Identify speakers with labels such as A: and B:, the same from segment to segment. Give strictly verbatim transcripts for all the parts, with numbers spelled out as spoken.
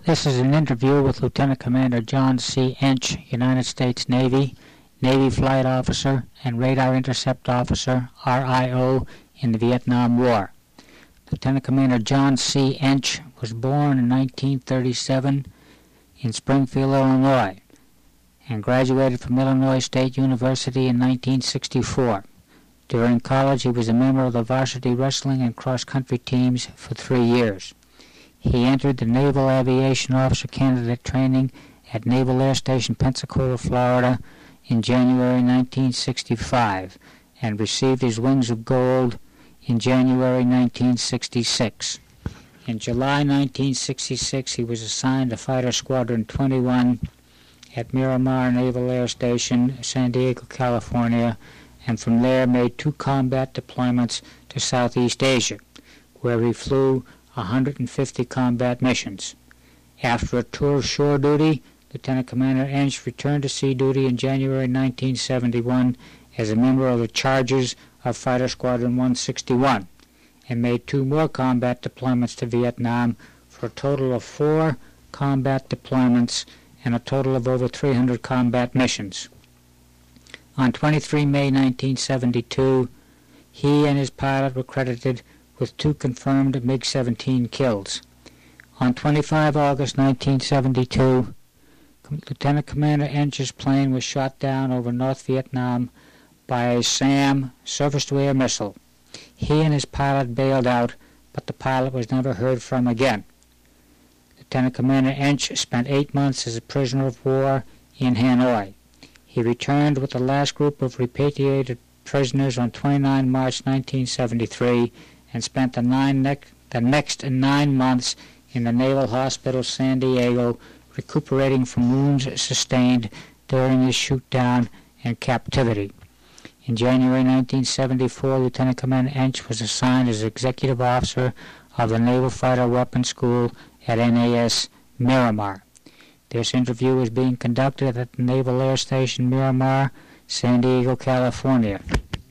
A: This is an interview with Lieutenant Commander John C. Ench, United States Navy, Navy Flight Officer and Radar Intercept Officer, R I O, in the Vietnam War. Lieutenant Commander John C. Ench was born in nineteen thirty-seven in Springfield, Illinois, and graduated from Illinois State University in nineteen sixty-four. During college, he was a member of the varsity wrestling and cross-country teams for three years. He entered the Naval Aviation Officer Candidate Training at Naval Air Station Pensacola, Florida, in January nineteen sixty-five, and received his Wings of Gold in January nineteen sixty-six. In July nineteen sixty-six, he was assigned to Fighter Squadron twenty-one at Miramar Naval Air Station, San Diego, California, and from there made two combat deployments to Southeast Asia, where he flew one hundred fifty combat missions. After a tour of shore duty, Lieutenant Commander Ench returned to sea duty in January nineteen seventy-one as a member of the Chargers of Fighter Squadron one sixty-one, and made two more combat deployments to Vietnam for a total of four combat deployments and a total of over three hundred combat missions. On the twenty-third of May nineteen seventy-two, he and his pilot were credited with two confirmed MiG seventeen kills. On the twenty-fifth of August nineteen seventy-two, Lieutenant Commander Ench's plane was shot down over North Vietnam by a SAM surface-to-air missile. He and his pilot bailed out, but the pilot was never heard from again. Lieutenant Commander Ench spent eight months as a prisoner of war in Hanoi. He returned with the last group of repatriated prisoners on the twenty-ninth of March nineteen seventy-three and spent the, nine ne- the next nine months in the Naval Hospital San Diego, recuperating from wounds sustained during his shoot-down and captivity. In January nineteen seventy-four, Lieutenant Commander Ench was assigned as Executive Officer of the Naval Fighter Weapons School at N A S Miramar. This interview is being conducted at the Naval Air Station Miramar, San Diego, California,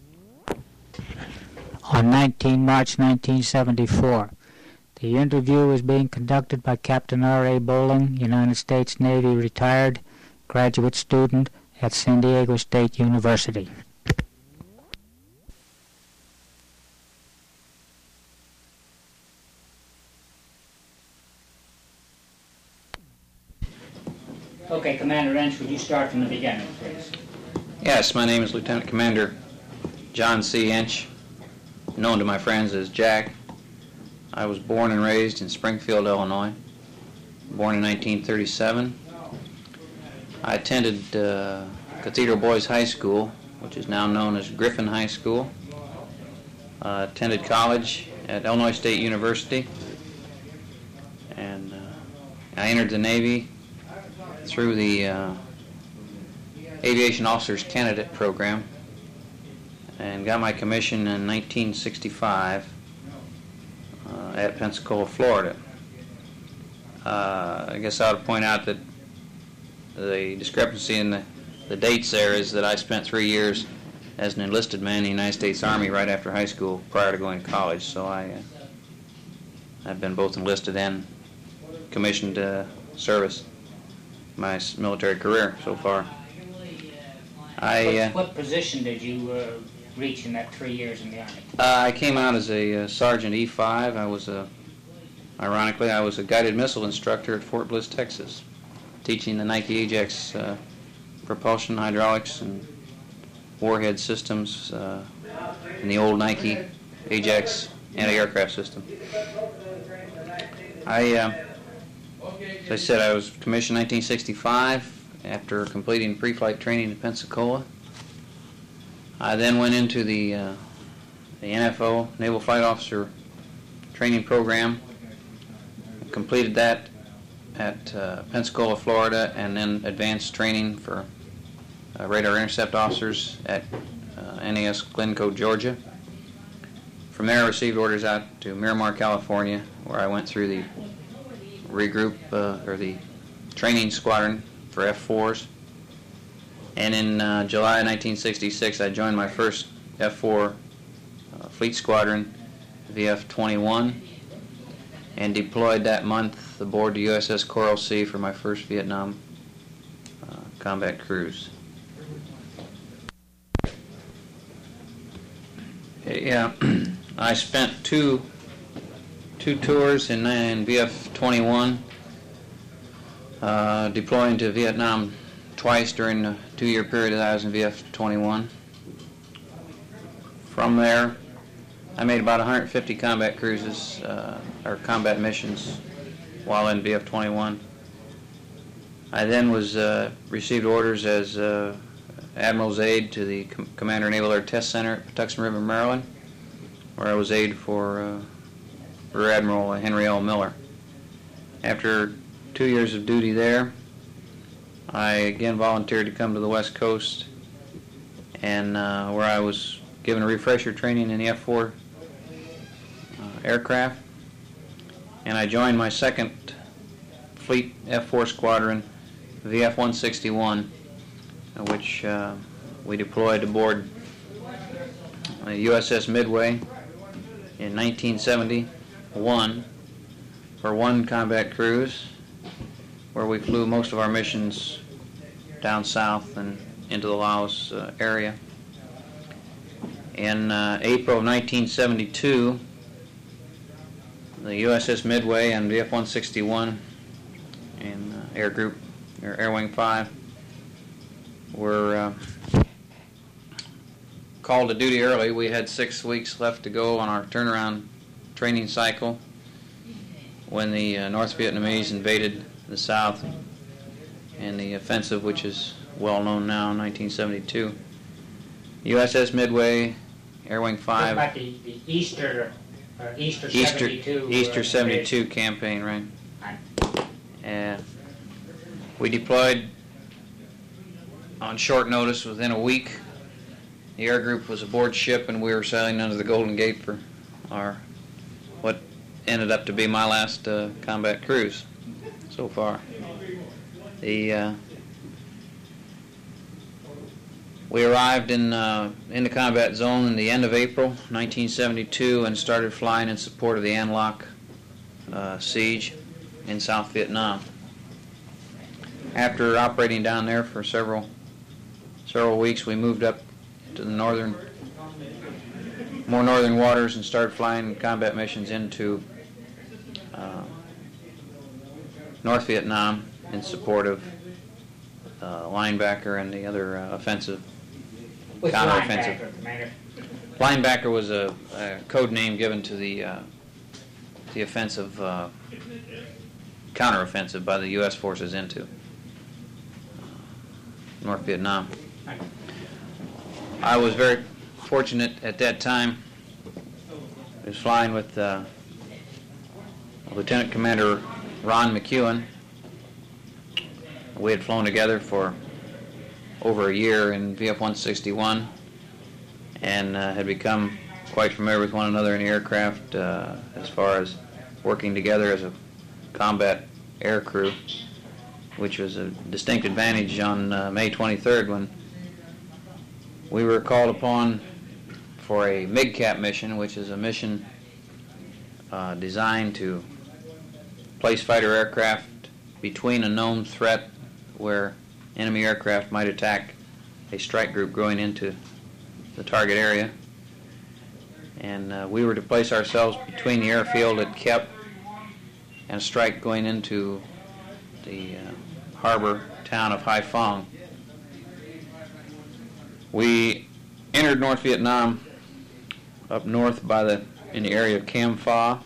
A: on the nineteenth of March nineteen seventy-four. The interview is being conducted by Captain R A Bowling, United States Navy retired, graduate student at San Diego State University. Okay, Commander Ench, would you start from the beginning, please?
B: Yes, my name is Lieutenant Commander John C. Ench, known to my friends as Jack. I was born and raised in Springfield, Illinois, born in nineteen thirty-seven. I attended uh, Cathedral Boys High School, which is now known as Griffin High School. Uh, attended college at Illinois State University, and uh, I entered the Navy through the uh, Aviation Officers Candidate Program and got my commission in nineteen sixty-five uh, at Pensacola, Florida. Uh, I guess I ought to point out that the discrepancy in the, the dates there is that I spent three years as an enlisted man in the United States Army right after high school prior to going to college, so I, uh, I've been both enlisted and commissioned uh, service my military career so far. I uh,
A: what, what position did you uh, reach in that three years in the Army?
B: Uh, I came out as a uh, Sergeant E five. I was a, ironically, I was a guided missile instructor at Fort Bliss, Texas, teaching the Nike Ajax uh, propulsion, hydraulics, and warhead systems uh, in the old Nike Ajax anti-aircraft system. I, uh, as I said, I was commissioned in nineteen sixty-five after completing pre-flight training in Pensacola. I then went into the, uh, the N F O, Naval Flight Officer Training Program, completed that at uh, Pensacola, Florida, and then advanced training for uh, radar intercept officers at uh, N A S Glencoe, Georgia. From there, I received orders out to Miramar, California, where I went through the regroup, uh, or the training squadron for F fours. And in uh, July nineteen sixty-six, I joined my first F four uh, fleet squadron, V F twenty-one, and deployed that month seventh aboard the U S S Coral Sea for my first Vietnam uh, combat cruise. Yeah, I spent two two tours in, in V F twenty-one, uh, deploying to Vietnam twice during the two-year period that I was in V F twenty-one. From there, I made about one hundred fifty combat cruises, uh, or combat missions, while in V F twenty-one. I then was uh, received orders as uh, Admiral's aide to the Com- Commander Naval Air Test Center at Patuxent River, Maryland, where I was aide for uh, Rear Admiral Henry L. Miller. After two years of duty there, I again volunteered to come to the West Coast, and uh, where I was given a refresher training in the F four uh, aircraft, and I joined my second Fleet F four Squadron, V F one sixty-one, which uh, we deployed aboard uh, U S S Midway in nineteen seventy-one for one combat cruise, where we flew most of our missions down south and into the Laos uh, area. In uh, April of nineteen seventy-two, the U S S Midway and V F one sixty-one and uh, Air Group, or Air Wing five, were uh, called to duty early. We had six weeks left to go on our turnaround training cycle when the uh, North Vietnamese invaded the South in the offensive, which is well known now, in nineteen seventy-two. U S S Midway, Air Wing five.
A: About the, the Easter, uh, Easter
B: Easter
A: seventy-two.
B: Easter
A: uh,
B: seventy-two campaign, right?
A: Right.
B: And we deployed on short notice within a week. The air group was aboard ship, and we were sailing under the Golden Gate for our what ended up to be my last uh, combat cruise so far. The uh, we arrived in uh, in the combat zone in the end of April nineteen seventy-two and started flying in support of the An Loc uh, siege in South Vietnam. After operating down there for several several weeks, we moved up to the northern, more northern waters and started flying combat missions into uh, North Vietnam in support of uh, Linebacker and the other uh, offensive,
A: Which
B: counteroffensive.
A: linebacker, Commander?
B: Linebacker was a, a code name given to the uh, the offensive uh, counteroffensive by the U S forces into North Vietnam. I was very fortunate at that time. I was flying with uh, Lieutenant Commander Ron McEwen. We had flown together for over a year in V F one sixty-one and uh, had become quite familiar with one another in the aircraft uh, as far as working together as a combat air crew, which was a distinct advantage on uh, May twenty-third when we were called upon for a MIGCAP mission, which is a mission uh, designed to place fighter aircraft between a known threat where enemy aircraft might attack a strike group going into the target area. And uh, we were to place ourselves between the airfield at Kep and a strike going into the uh, harbor town of Haiphong. We entered North Vietnam up north by the in the area of Cam Pha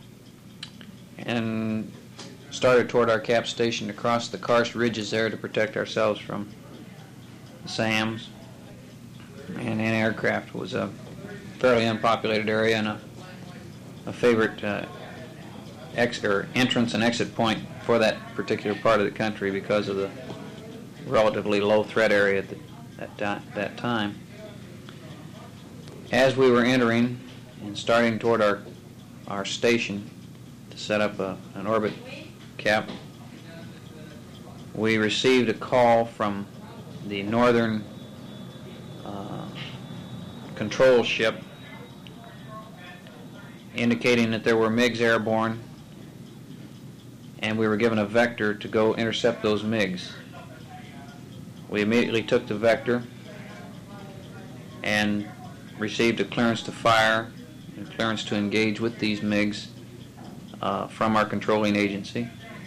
B: and started toward our cap station to cross the karst ridges there to protect ourselves from the SAMs and anti-aircraft. Was a fairly unpopulated area and a, a favorite uh, ex or entrance and exit point for that particular part of the country because of the relatively low threat area at the, at that time. As we were entering and starting toward our our station to set up a, an orbit cap, we received a call from the northern uh, control ship indicating that there were MiGs airborne and we were given a vector to go intercept those MiGs. We immediately took the vector and received a clearance to fire, a clearance to engage with these MiGs uh, from our controlling agency.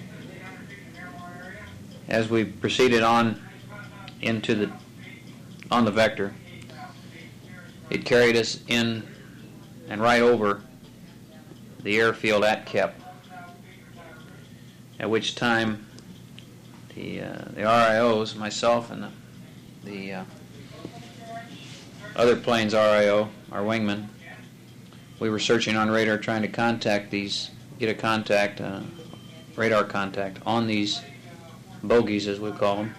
B: As we proceeded on into the on the vector, it carried us in and right over the airfield at Kep, at which time the uh, the R I Os, myself and the, the uh, other plane's R I O, our wingman, we were searching on radar trying to contact these, get a contact, uh, radar contact on these bogies, as we call them,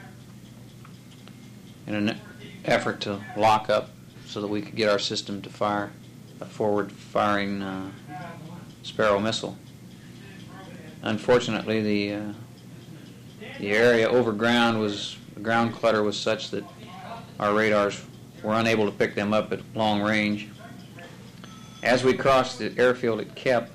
B: in an effort to lock up so that we could get our system to fire a forward-firing uh, Sparrow missile. Unfortunately, the uh, the area over ground was, the ground clutter was such that our radars were unable to pick them up at long range. As we crossed the airfield at Kep,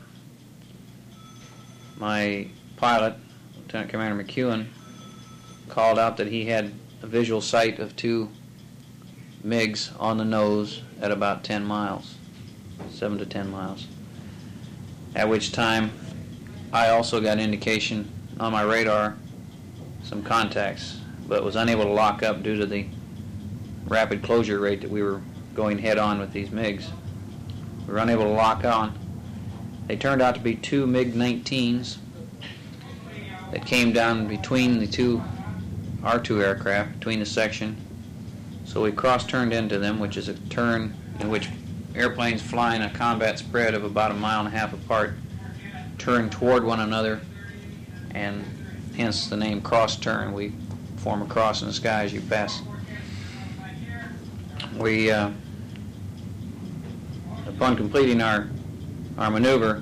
B: my pilot, Lieutenant Commander McEwen, called out that he had a visual sight of two MiGs on the nose at about ten miles, seven to ten miles. At which time I also got indication on my radar, some contacts, but was unable to lock up due to the rapid closure rate that we were going head on with these MiGs. We were unable to lock on. They turned out to be two MiG nineteens that came down between the two R two aircraft, between the section. So we cross-turned into them, which is a turn in which airplanes flying a combat spread of about a mile and a half apart turn toward one another, and hence the name cross-turn. We form a cross in the sky as you pass. We, uh, upon completing our, our maneuver,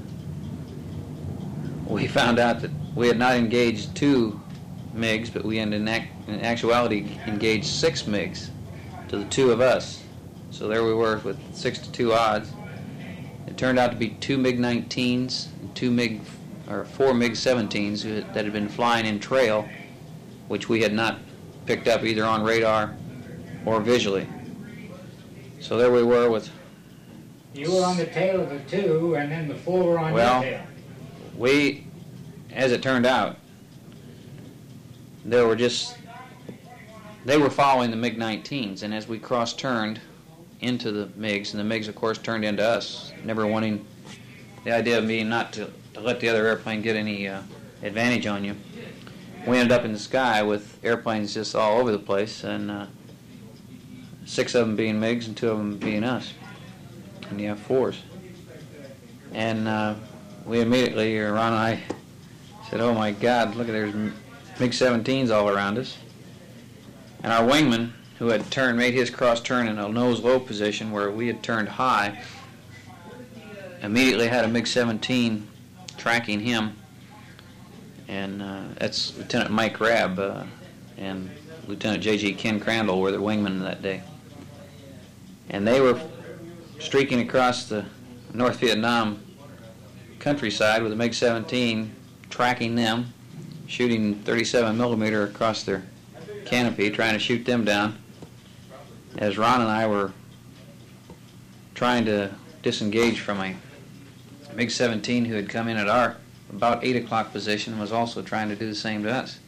B: we found out that we had not engaged two MiGs, but we had in, act, in actuality engaged six MiGs to the two of us. So there we were with six to two odds. It turned out to be two MiG nineteens and two MiG, or four MiG seventeens that had been flying in trail, which we had not picked up either on radar or visually. So there we were with...
C: You were on the tail of the two, and then the four were on
B: well,
C: your tail.
B: We, as it turned out, there were just... They were following the MiG nineteens, and as we cross-turned into the MiGs, and the MiGs, of course, turned into us, never wanting the idea of me not to, to let the other airplane get any uh, advantage on you. We ended up in the sky with airplanes just all over the place, and uh, six of them being MiGs and two of them being us, and the F fours. And uh, we immediately, Ron and I, said, "Oh my God, look at there's MiG seventeens all around us." And our wingman, who had turned, made his cross turn in a nose low position where we had turned high, immediately had a MiG seventeen tracking him, and uh, that's Lieutenant Mike Rabb uh, and Lieutenant J G Ken Crandall were the wingmen that day. And they were streaking across the North Vietnam countryside with a MiG seventeen, tracking them, shooting thirty-seven millimeter across their canopy, trying to shoot them down, as Ron and I were trying to disengage from a MiG seventeen who had come in at our about eight o'clock position and was also trying to do the same to us.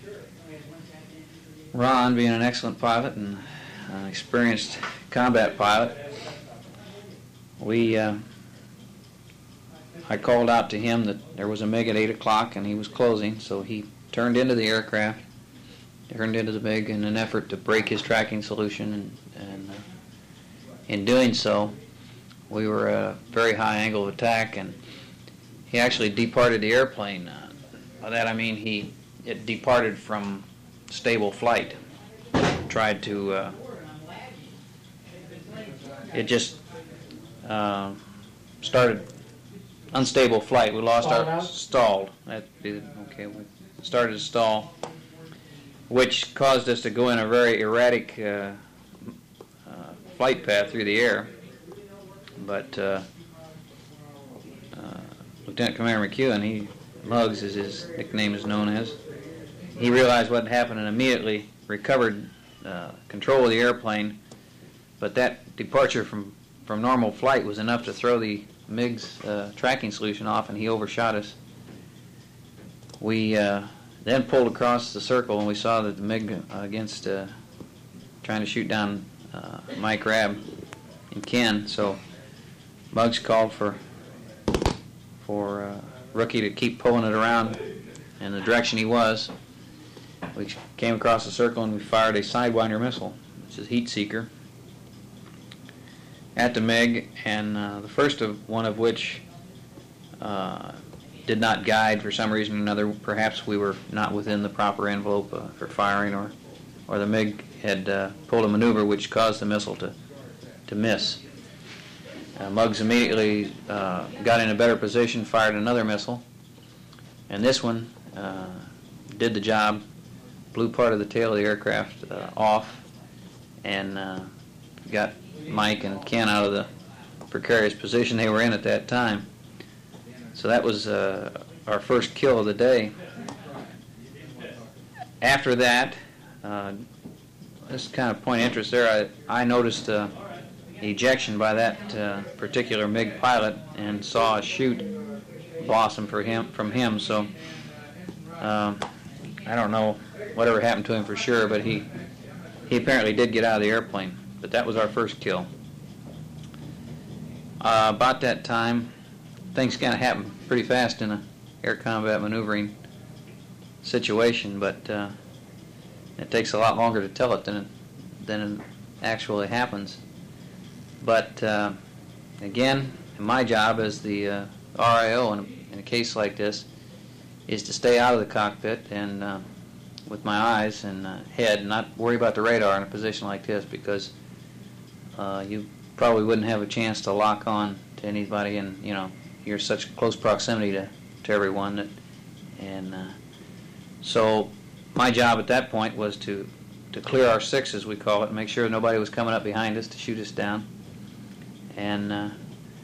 B: Ron, being an excellent pilot and an experienced combat pilot, we uh, I called out to him that there was a MiG at eight o'clock and he was closing, so he turned into the aircraft, turned into the MiG in an effort to break his tracking solution, and, and uh, in doing so, we were at a very high angle of attack, and he actually departed the airplane. Uh, by that I mean he it departed from stable flight. Tried to, uh, it just uh, started unstable flight. We lost
C: Stalled
B: our,
C: out?
B: stalled. That'd be, okay, we started to stall, which caused us to go in a very erratic uh, uh, flight path through the air. But uh, uh, Lieutenant Commander McEwen, he Muggs, as his nickname is known as. He realized what had happened and immediately recovered uh, control of the airplane, but that departure from, from normal flight was enough to throw the MiG's uh, tracking solution off, and he overshot us. We uh, then pulled across the circle, and we saw that the MiG uh, against uh, trying to shoot down uh, Mike Rabb and Ken, so Muggs called for for uh, Rookie to keep pulling it around in the direction he was. We came across the circle and we fired a Sidewinder missile, which is a heat seeker, at the MiG, and uh, the first of one of which uh, did not guide for some reason or another. Perhaps we were not within the proper envelope uh, for firing, or or the MiG had uh, pulled a maneuver which caused the missile to to miss. Uh, Muggs immediately uh, got in a better position, fired another missile, and this one uh, did the job, blew part of the tail of the aircraft uh, off, and uh, got Mike and Ken out of the precarious position they were in at that time. So that was uh, our first kill of the day. After that, uh, this kind of point of interest there, I, I noticed uh, ejection by that uh, particular MiG pilot and saw a chute blossom for him from him. So uh, I don't know whatever happened to him for sure, but he he apparently did get out of the airplane. But that was our first kill. Uh, about that time, things kind of happened pretty fast in a air combat maneuvering situation, but uh, it takes a lot longer to tell it than it, than it actually happens. But uh, again, my job as the uh, R I O in a, in a case like this is to stay out of the cockpit and uh, with my eyes and uh, head, and not worry about the radar in a position like this, because uh, you probably wouldn't have a chance to lock on to anybody, and you know you're such close proximity to, to everyone that, and uh, so my job at that point was to to clear our six, as we call it, and make sure nobody was coming up behind us to shoot us down. And uh,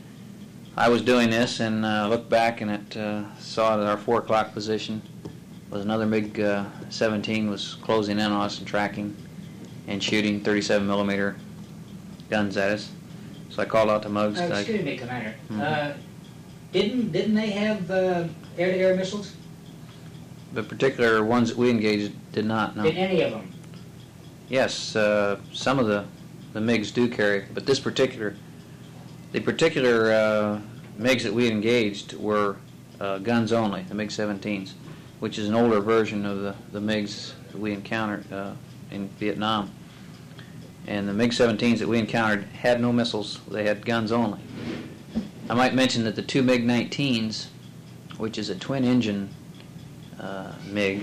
B: I was doing this and uh, looked back and it uh, saw that our four o'clock position was another MiG uh, seventeen was closing in on us and tracking and shooting thirty-seven millimeter guns at us. So I called out to Muggs.
C: Uh,
B: I,
C: excuse me, Commander.
B: Mhm.
C: Uh, didn't didn't they have uh, air-to-air missiles?
B: the particular ones that we engaged did not, no.
C: Did any of them?
B: Yes, uh, some of the, the MiGs do carry, but this particular, the particular uh, MiGs that we engaged were uh, guns only, the MiG seventeens, which is an older version of the, the MiGs that we encountered uh, in Vietnam. And the MiG seventeens that we encountered had no missiles, they had guns only. I might mention that the two MiG nineteens, which is a twin-engine uh, MiG,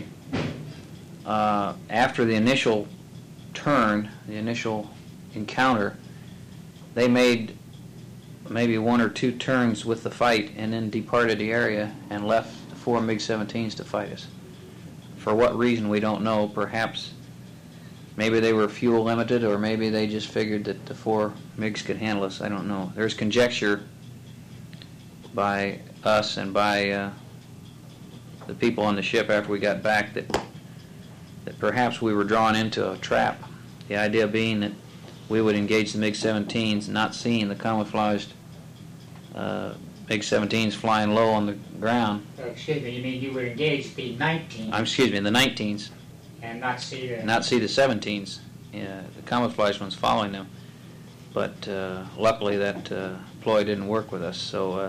B: uh, after the initial turn, the initial encounter, they made maybe one or two turns with the fight and then departed the area and left the four MiG seventeens to fight us. For what reason, we don't know. Perhaps maybe they were fuel limited, or maybe they just figured that the four MiGs could handle us. I don't know. There's conjecture by us and by uh, the people on the ship after we got back that that perhaps we were drawn into a trap. The idea being that we would engage the MiG seventeens, not seeing the camouflaged uh, MiG seventeens flying low on the ground.
C: Uh, excuse me, you mean you would engage the nineteen
B: I'm excuse me, the nineteens,
C: and not see the...
B: not see the seventeens. Yeah, the camouflaged ones following them. But uh, luckily that uh, ploy didn't work with us. So uh,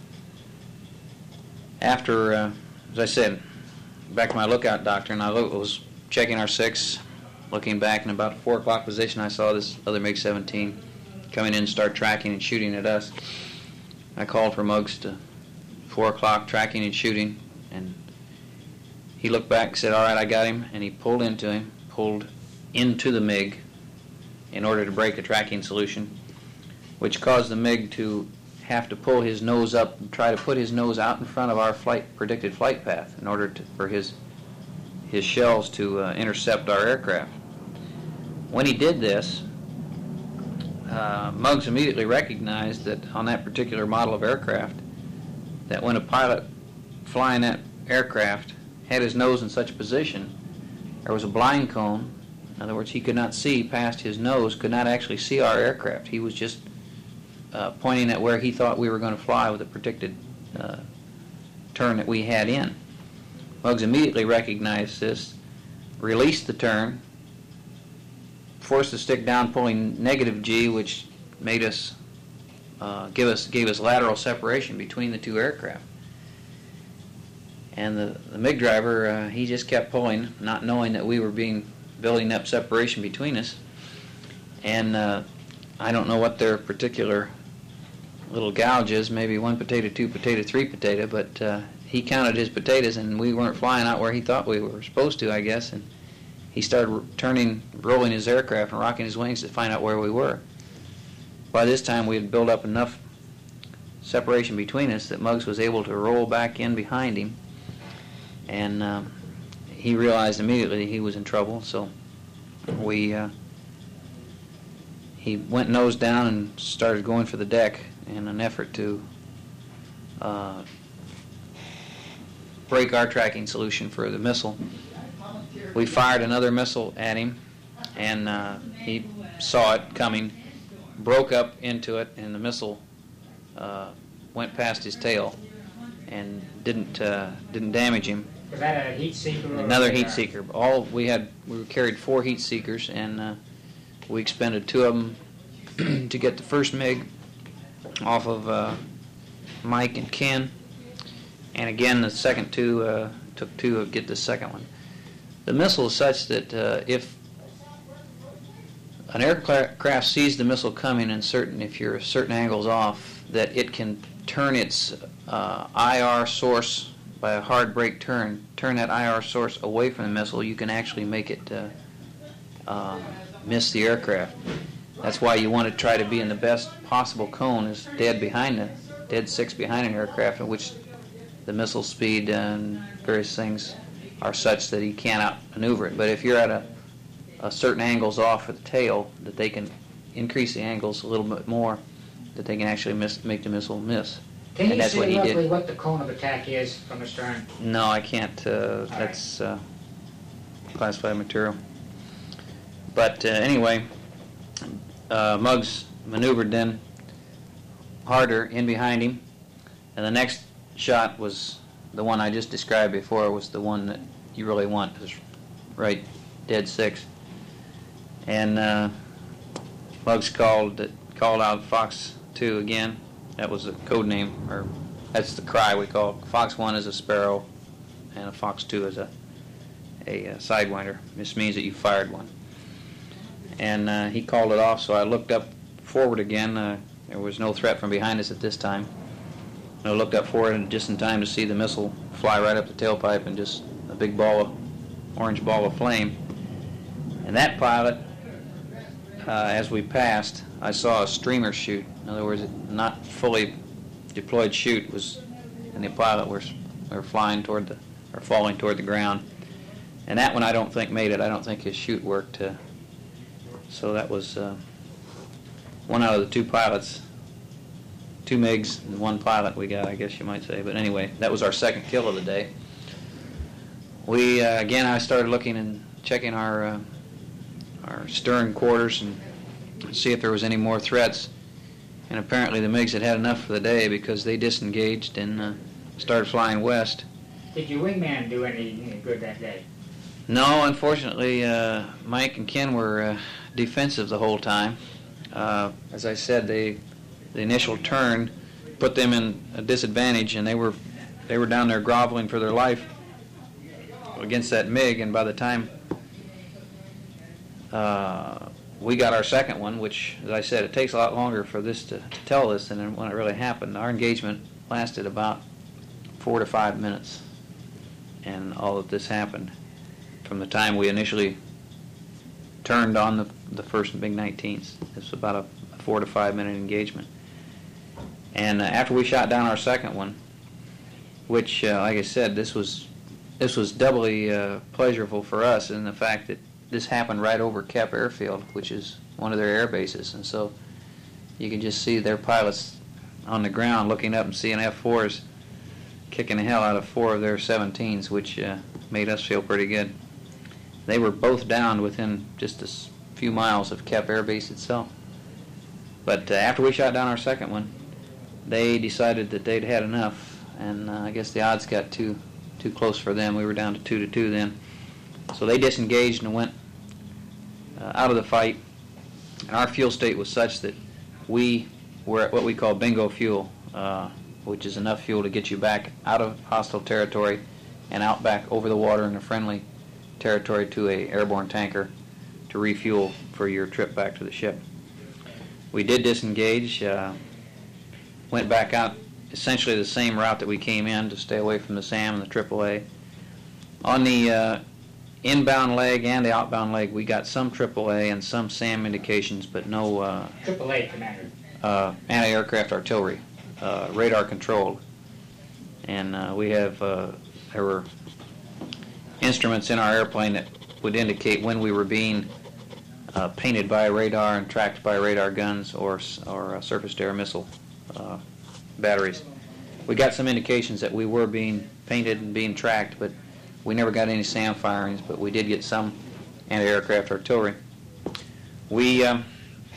B: after, uh, as I said, back to my lookout doctrine, I was checking our six, looking back, in about four o'clock position, I saw this other MiG seventeen coming in and start tracking and shooting at us. I called for Muggs to four o'clock, tracking and shooting, and he looked back and said, "All right, I got him," and he pulled into him, pulled into the MiG in order to break the tracking solution, which caused the MiG to have to pull his nose up and try to put his nose out in front of our flight predicted flight path in order to, for his his shells to uh, intercept our aircraft. When he did this, uh, Muggs immediately recognized that on that particular model of aircraft, that when a pilot flying that aircraft had his nose in such a position, there was a blind cone. In other words, he could not see past his nose, could not actually see our aircraft. He was just uh, pointing at where he thought we were going to fly with a predicted uh, turn that we had in. Muggs immediately recognized this, released the turn, forced the stick down, pulling negative G, which made us uh, give us gave us lateral separation between the two aircraft. And the, the MiG driver, uh, he just kept pulling, not knowing that we were being building up separation between us. And uh, I don't know what their particular little gouge is, maybe one potato, two potato, three potato, but uh, he counted his potatoes, and we weren't flying out where he thought we were supposed to, I guess. And he started turning, rolling his aircraft and rocking his wings to find out where we were. By this time, we had built up enough separation between us that Muggs was able to roll back in behind him, and um, he realized immediately he was in trouble. So we uh, he went nose down and started going for the deck in an effort to uh, break our tracking solution for the missile. We fired another missile at him, and uh, he saw it coming, broke up into it, and the missile uh, went past his tail and didn't uh, didn't damage him.
C: Was that a heat seeker? Or
B: Another heat seeker. All we had, we carried four heat seekers, and uh, we expended two of them to get the first MiG off of uh, Mike and Ken, and again the second two uh, took two to get the second one. The missile is such that uh, if an aircraft sees the missile coming, and certain if you're certain angles off, that it can turn its uh, I R source by a hard brake turn, turn that I R source away from the missile. You can actually make it uh, uh, miss the aircraft. That's why you want to try to be in the best possible cone, is dead behind the dead six behind an aircraft, in which the missile speed and various things are such that he can't outmaneuver it. But if you're at a, a certain angles off of the tail, that they can increase the angles a little bit more, that they can actually miss, make the missile miss.
C: Can
B: and
C: you
B: that's
C: say
B: what he
C: roughly
B: did.
C: what the cone of attack is from the stern?
B: No, I can't. Uh, that's uh, classified material. But uh, anyway, uh, Muggs maneuvered then harder in behind him, and the next shot was the one I just described before, was the one that you really want, is right dead six. And uh, Muggs called called out Fox two again. That was a code name, or that's the cry we call it. Fox one is a sparrow, and a Fox two is a a, a sidewinder. This means that you fired one. And uh, he called it off, so I looked up forward again. Uh, there was no threat from behind us at this time. I looked up forward just in time to see the missile fly right up the tailpipe and just a big ball of, orange ball of flame. And that pilot, uh, as we passed, I saw a streamer shoot. In other words, not fully deployed chute was, and the pilot was were flying toward the, or falling toward the ground. And that one I don't think made it. I don't think his chute worked. Uh, so that was uh, one out of the two pilots. Two MiGs and one pilot we got, I guess you might say. But anyway, that was our second kill of the day. We, uh, again, I started looking and checking our uh, our stern quarters and see if there was any more threats. And apparently the MiGs had had enough for the day, because they disengaged and uh, started flying west.
C: Did your wingman do any, any good that day?
B: No, unfortunately, uh, Mike and Ken were uh, defensive the whole time. Uh, as I said, they the initial turn put them in a disadvantage, and they were they were down there groveling for their life against that MiG. And by the time uh, we got our second one, which, as I said, it takes a lot longer for this to, to tell this than when it really happened. Our engagement lasted about four to five minutes, and all of this happened from the time we initially turned on the the first MiG nineteens. It's about a, a four to five minute engagement. And uh, after we shot down our second one, which, uh, like I said, this was this was doubly uh, pleasurable for us in the fact that this happened right over Kep Airfield, which is one of their air bases, and so you can just see their pilots on the ground looking up and seeing F fours kicking the hell out of four of their seventeens, which uh, made us feel pretty good. They were both downed within just a few miles of Kep Air Base itself. But uh, after we shot down our second one, they decided that they'd had enough, and uh, I guess the odds got too too close for them. We were down to two to two then, so they disengaged and went uh, out of the fight. And our fuel state was such that we were at what we call bingo fuel, uh, which is enough fuel to get you back out of hostile territory and out back over the water in a friendly territory to a airborne tanker to refuel for your trip back to the ship. We did disengage, uh, went back out essentially the same route that we came in to stay away from the SAM and the triple A. On the uh, inbound leg and the outbound leg, we got some triple A and some SAM indications, but no uh,
C: triple A, Commander.
B: Uh, anti-aircraft artillery, uh, radar controlled. And uh, we have, uh, there were instruments in our airplane that would indicate when we were being uh, painted by radar and tracked by radar guns or, or uh, surface-to-air missile uh, batteries. We got some indications that we were being painted and being tracked, but we never got any SAM firings, but we did get some anti-aircraft artillery. We um,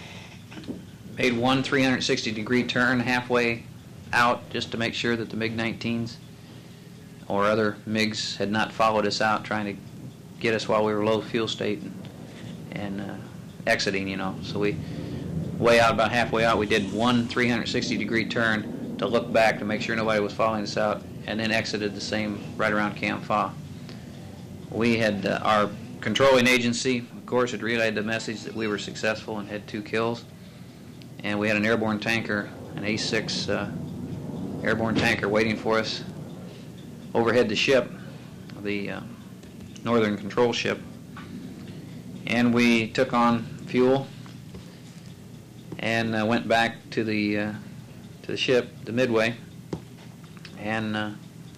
B: made one three hundred sixty degree turn halfway out just to make sure that the MiG nineteens or other MiGs had not followed us out trying to get us while we were low fuel state and, and uh, exiting, you know. So we, way out, about halfway out, we did one three hundred sixty degree turn to look back to make sure nobody was following us out, and then exited the same right around Camp Fa. We had, uh, our controlling agency, of course, had relayed the message that we were successful and had two kills, and we had an airborne tanker, an A six uh, airborne tanker waiting for us overhead the ship, the uh, Northern Control ship, and we took on fuel and uh, went back to the uh, to the ship, the Midway, and uh,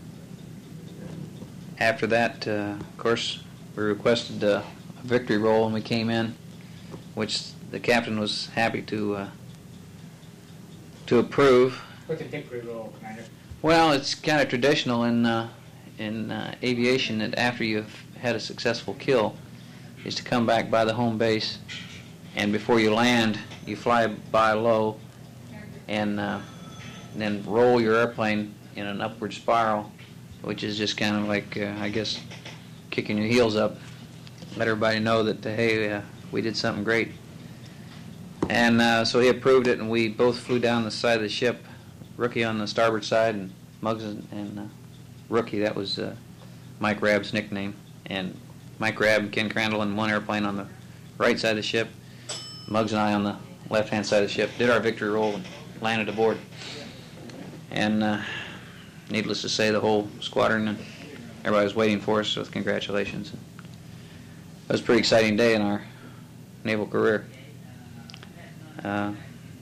B: after that, uh, of course, we requested uh, a victory roll when we came in, which the captain was happy to uh, to approve.
C: What's a victory roll, Commander?
B: Well, it's kind of traditional in uh, in uh, aviation that after you've had a successful kill, is to come back by the home base, and before you land, you fly by low, and, uh, and then roll your airplane in an upward spiral, which is just kind of like, uh, I guess, kicking your heels up, let everybody know that, uh, hey, uh, we did something great. And uh, so he approved it, and we both flew down the side of the ship, Rookie on the starboard side, and Muggs and uh, Rookie, that was uh, Mike Rabb's nickname. And Mike Rabb and Ken Crandall in one airplane on the right side of the ship, Muggs and I on the left-hand side of the ship, did our victory roll and landed aboard. And uh, needless to say, the whole squadron and everybody was waiting for us with congratulations. It was a pretty exciting day in our naval career. Uh,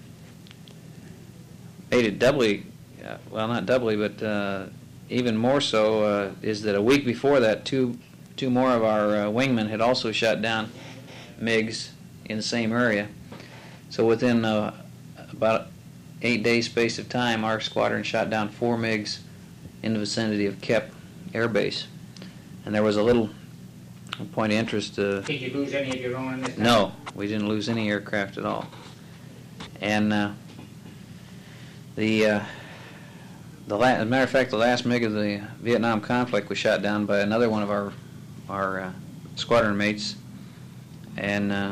B: made it doubly, uh, well, not doubly, but uh, even more so uh, is that a week before that, two two more of our uh, wingmen had also shot down MiGs in the same area. So within uh, about eight days space of time, our squadron shot down four MiGs in the vicinity of Kep Air Base. And there was a little point of interest. Uh,
C: Did you lose any of your own in this time?
B: No, we didn't lose any aircraft at all. And uh, the, uh, the la as a matter of fact, the last MiG of the Vietnam conflict was shot down by another one of our our uh, squadron mates, and uh,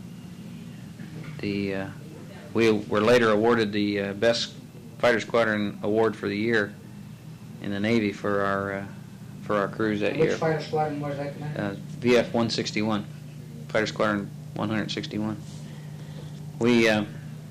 B: the uh, we were later awarded the uh, best fighter squadron award for the year in the Navy for our uh, for our cruise that
C: Which
B: year.
C: Which fighter squadron was that, Commander?
B: Uh, V F one sixty-one, Fighter Squadron one hundred sixty-one. We, uh,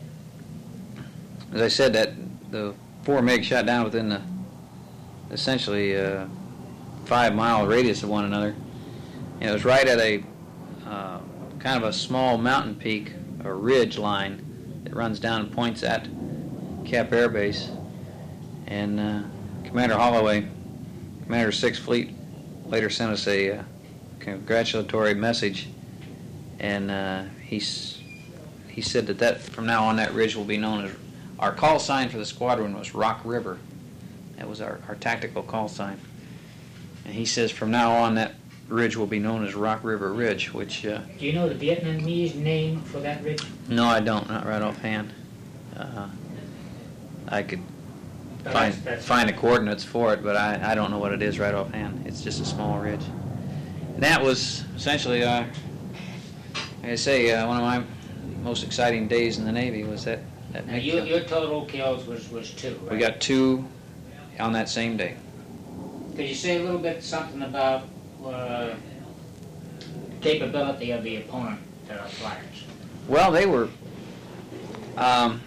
B: as I said, that the four MiGs shot down within the essentially uh, five mile radius of one another. And it was right at a uh, kind of a small mountain peak, a ridge line that runs down and points at Kep Air Base. And uh, Commander Holloway, Commander of sixth Fleet, later sent us a uh, congratulatory message, and uh, he's, he said that, that from now on that ridge will be known as, our call sign for the squadron was Rock River, That was our, our tactical call sign. And he says from now on that ridge will be known as Rock River Ridge, which... Uh,
C: Do you know the Vietnamese name for that ridge?
B: no, I don't, not right offhand. Uh, I could
C: But
B: find
C: that's- that's-
B: find the coordinates for it, but I, I don't know what it is right offhand. It's just a small ridge. And that was essentially, uh, like I say, uh, one of my most exciting days in the Navy was that, that
C: Now,
B: MiG
C: you,
B: kill.
C: your total kills was, was two, right?
B: We got two on that same day.
C: Could you say a little bit something about uh, capability of the opponent, uh, fighters?
B: Well, they were. Um,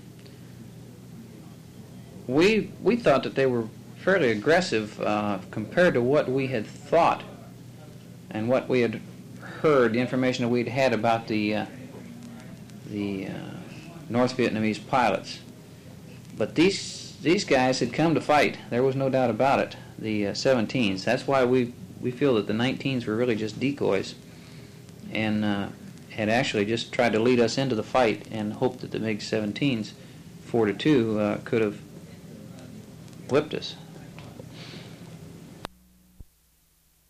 B: we we thought that they were fairly aggressive uh, compared to what we had thought and what we had heard, the information that we'd had about the uh, the uh, North Vietnamese pilots. But these these guys had come to fight. There was no doubt about it. The uh, seventeens. That's why we we feel that the nineteens were really just decoys, and uh, had actually just tried to lead us into the fight, and hoped that the MiG seventeens, four to two, uh, could have whipped us.